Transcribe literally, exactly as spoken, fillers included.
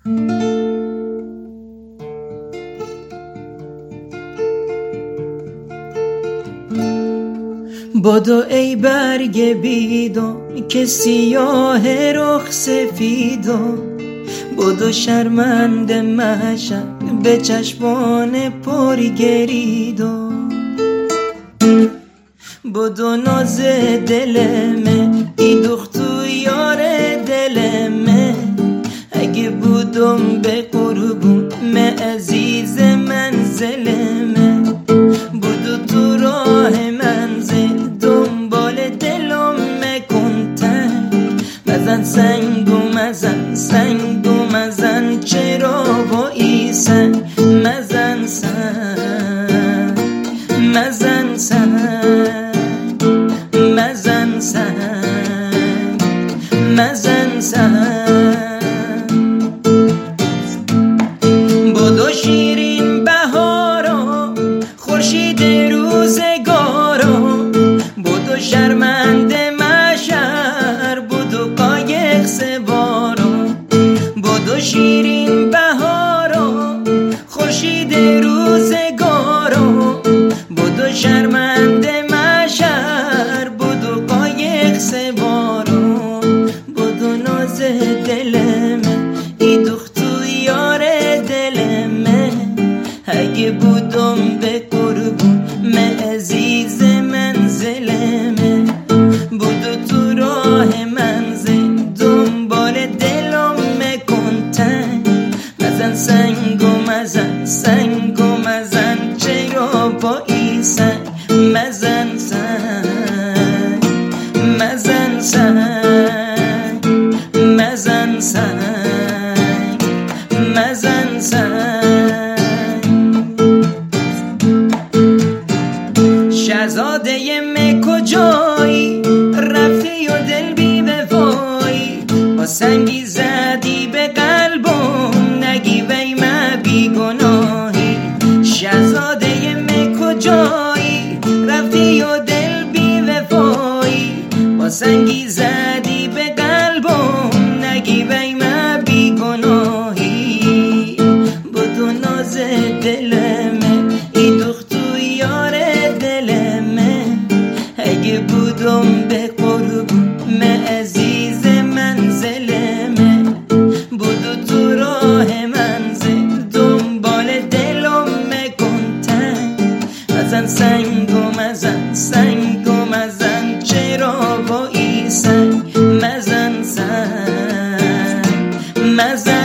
بدو ای برگ بیدو که سیاه رخ سفیدو، بدو شرمنده مشم به چشمان پر گریدو، بدو ناز دلمه ای دختو یار دلمه، اگه بودم به قربون مه عزیز منزلمه، بدو تو راه منزل دنبال دلم مکنتن، مزن سنگو مزن سنگو مزن چرا با ایسن، مزن سنگ مزن سنگ مزن سنگ مزن سنگ. بدو شیرین بهارا خورشید روزگارا، بدو شرمنده مشر بدو قایق سوارا، بدو شیرین بهارا خورشید روزگارا، بدو شرمنده مشر بدو قایق سوارا، بدو ناز دلمه ای دختو یار دلمه، اگه بودم به قربون مه عزیز منزلمه، بدو تو راه منزل دنبال دلم مکنتن، مزن سنگو مزن سنگو مزن چرا با ایسن، مزن سنگ مزن سنگ مزن سنگ مزن سنگ. شهزاده مه کجایی رفتی و دل بی وفایی، با سنگی زدی به قلبم نگی وی ما بی گناهی، شهزاده مه کجایی رفتی و دل بی وفایی، با سنگی زدی به قلبم نگی وی ما بی گناهی، بدو ناز دلمه ای دختو یار دلمه، اگه بودم به قربون مه عزیز منزلمه، بدو تو راه منزل دنبال دلم مکنتن، مزن سنگو مزن سنگو مزن چرا با ایسن، مزن سنگ مزن